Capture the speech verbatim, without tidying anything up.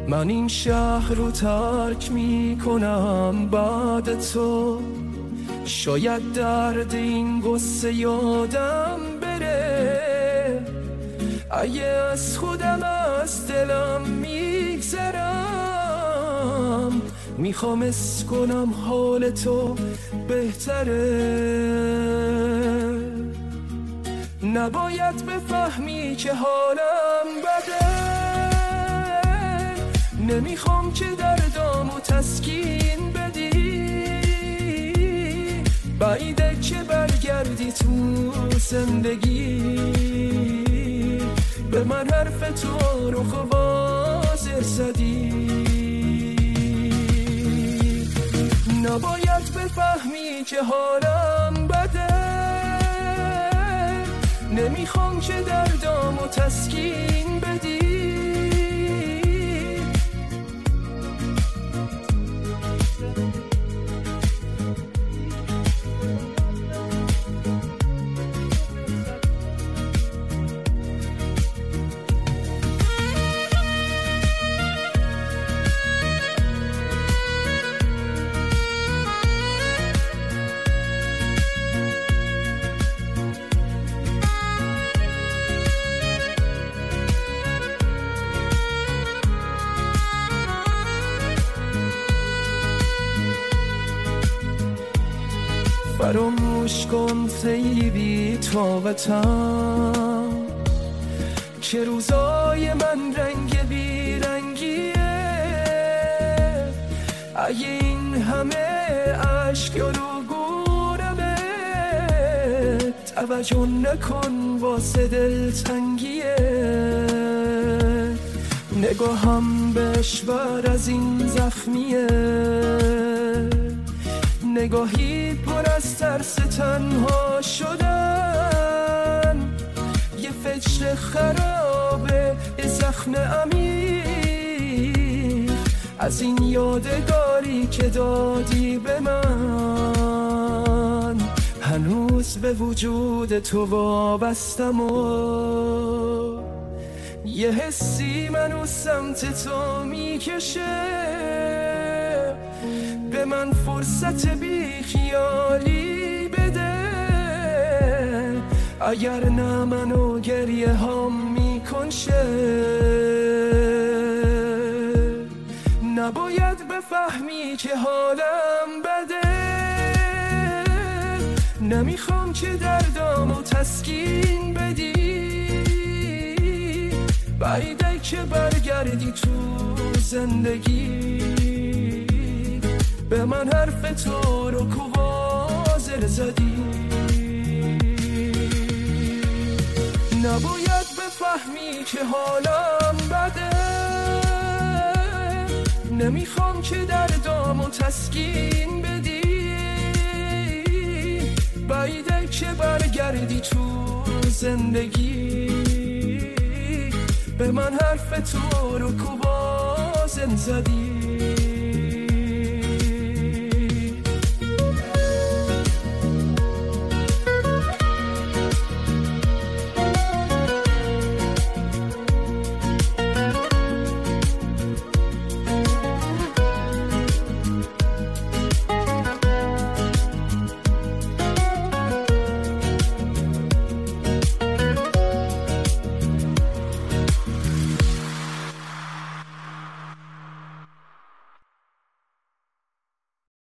من این شهر رو ترک می کنم بعد تو، شاید درد این قصه یادم بره. اگه از خودم از دلم میگذرم، میخوام اس کنم حال تو بهتره. نباید بفهمی که حالم بده، نمیخوام که دردامو تسکین بدی. بعیده که برگردی تو زندگی، به من حرف تو رو واضح زدی. نباید بفهمی که حالم بده، نمیخوام که دردامو تسکین بدی. فراموش کن ای بی طاقتم که روزای من رنگ بی رنگیه. اگه این همه عشق رو گورمه، توجه نکن واسه دلتنگیه. نگاهم بشور از این زخمیه، نگاهی پر از ترس تنها شدن. یه فکر خرابه، یه زخم عمیق از این یادگاری که دادی به من. هنوز به وجود تو وابستم و یه حسی منو سمت تو میکشه. به من فرصت بی خیالی بده، اگر نه منو گریه هم میکنشه. نباید بفهمی که حالم بده، نمیخوام که دردامو تسکین بدی. بعیده که برگردی تو زندگی، به من حرف تو رو کوازل زدی. نباید بفهمی که حالم بده، نمیخوام که دردامو تسکین بدی. بعیده که برگردی تو زندگی، به من حرف تو رو کوازل زدی.